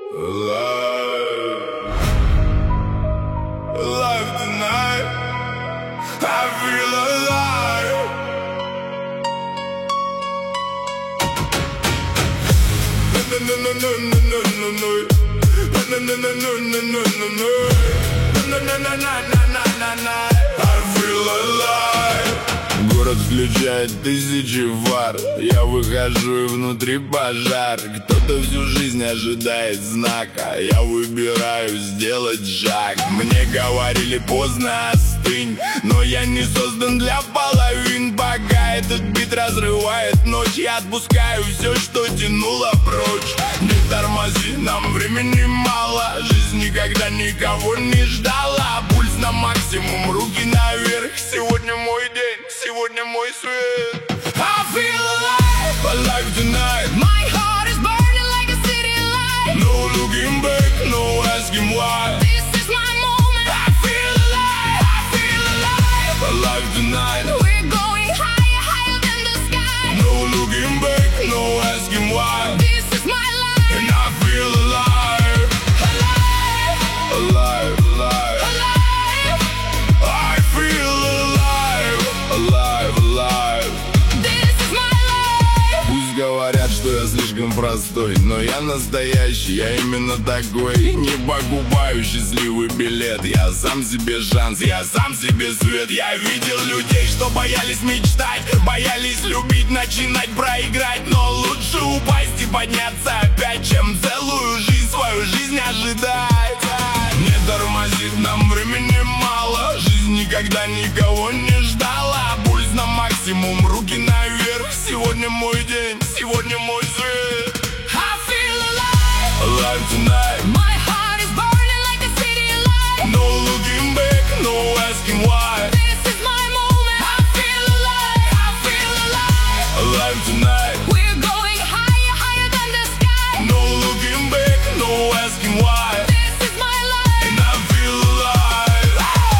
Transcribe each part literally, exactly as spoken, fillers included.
Alive, alive tonight. I feel alive. No no no no no no no no. No no no no no no no no. No no no no no no no no. I feel alive. Город включает тысячи фар. Я выхожу и внутри пожар. Кто-то всю жизнь ожидает знака. Я выбираю сделать шаг. Мне говорили поздно, остынь. Но я не создан для половин. Пока этот бит разрывает ночь, я отпускаю все, что тянуло прочь. Не тормози, нам времени мало. Жизнь никогда никого не ждала. Пульс на максимум, руки наверх. Сегодня мой день, сегодня мой свет. I feel alive, alive tonight. My heart is burning like a city light. No looking back, no asking why. This is my moment. I feel alive, I feel alive. Alive tonight. We're going higher, higher than the sky. No looking back, no asking why. This is my life. And I feel alive. Alive, Alive, alive. alive. I feel alive. Alive, alive. This is my life. Пусть говорят, что я слишком простой, но я настоящий, я именно такой. Не покупаю счастливый билет. Я сам себе шанс, я сам себе свет. Я видел людей, что боялись мечтать, боялись любить, начинать проиграть. Но лучше упасть и подняться опять, чем целую жизнь, свою жизнь ожидать. Не тормозит, нам времени мало. Жизнь никогда никого не ждала. Пульс на максимум, руки наверх. Сегодня мой день, сегодня мой свет. I feel alive. Alive tonight. My heart is burning like a city light. No looking back, no asking why. This is my moment. I feel alive. I feel alive. Alive tonight. We're going higher, higher than the sky. No looking back, no asking why. This is my life. And I feel alive.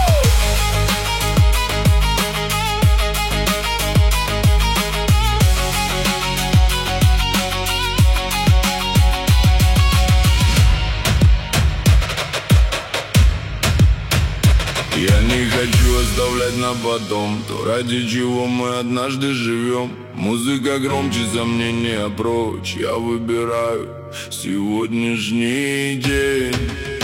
Я не хочу оставлять на потом то, ради чего мы однажды живем. Музыка громче, сомнения прочь. Я выбираю сегодняшний день.